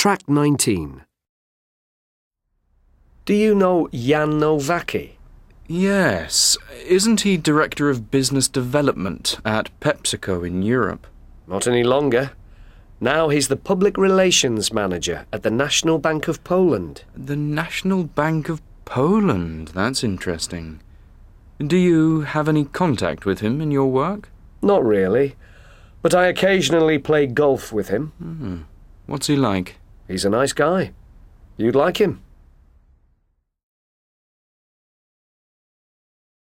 Track 19. Do you know Jan Nowacki? Yes. Isn't he Director of Business Development at PepsiCo in Europe? Not any longer. Now he's the Public Relations Manager at the National Bank of Poland. The National Bank of Poland? That's interesting. Do you have any contact with him in your work? Not really, but I occasionally play golf with him. What's he like? He's a nice guy. You'd like him.